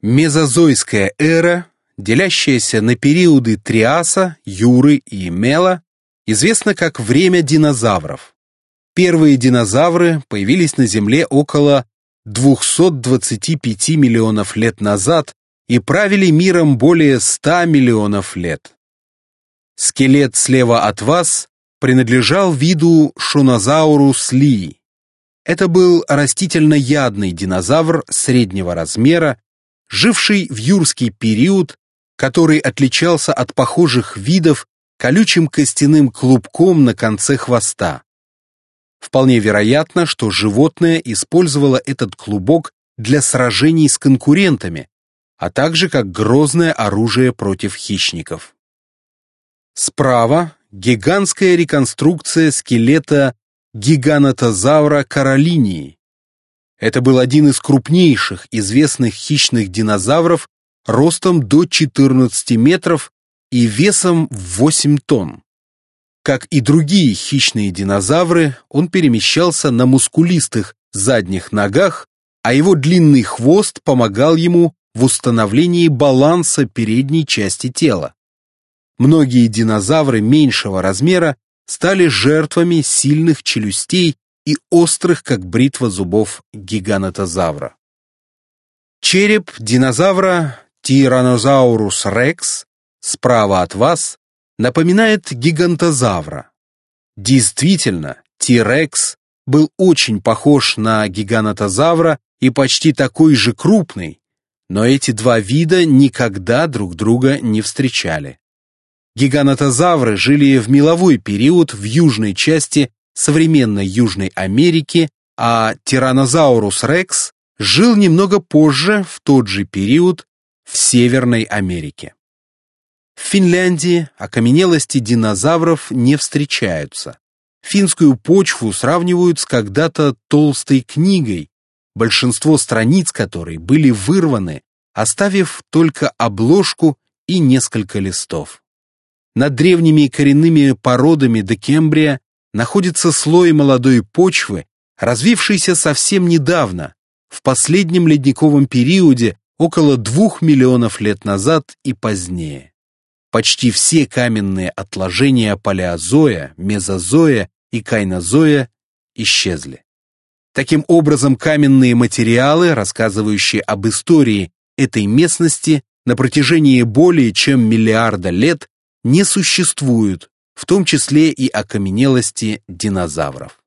Мезозойская эра, делящаяся на периоды Триаса, Юры и Мела, известна как время динозавров. Первые динозавры появились на Земле около 225 миллионов лет назад и правили миром более 100 миллионов лет. Скелет слева от вас принадлежал виду Шонозаурус лии. Это был растительноядный динозавр среднего размера, живший в юрский период, который отличался от похожих видов колючим костяным клубком на конце хвоста. Вполне вероятно, что животное использовало этот клубок для сражений с конкурентами, а также как грозное оружие против хищников. Справа гигантская реконструкция скелета гиганотозавра каролинии. Это был один из крупнейших известных хищных динозавров ростом до 14 метров и весом в 8 тонн. Как и другие хищные динозавры, он перемещался на мускулистых задних ногах, а его длинный хвост помогал ему в установлении баланса передней части тела. Многие динозавры меньшего размера стали жертвами сильных челюстей и острых, как бритва зубов гиганотозавра. Череп динозавра Tyrannosaurus Rex справа от вас напоминает гигантозавра. Действительно, T-Rex был очень похож на гиганотозавра и почти такой же крупный, но эти два вида никогда друг друга не встречали. Гиганотозавры жили в меловой период в южной части современной Южной Америки, а Tyrannosaurus Rex жил немного позже, в тот же период, в Северной Америке. В Финляндии окаменелости динозавров не встречаются. Финскую почву сравнивают с когда-то толстой книгой, большинство страниц которой были вырваны, оставив только обложку и несколько листов. Над древними коренными породами Докембрия находится слой молодой почвы, развившийся совсем недавно, в последнем ледниковом периоде около 2 миллионов лет назад и позднее. Почти все каменные отложения палеозоя, мезозоя и кайнозоя исчезли. Таким образом, каменные материалы, рассказывающие об истории этой местности на протяжении более чем миллиарда лет, не существуют, в том числе и окаменелости динозавров.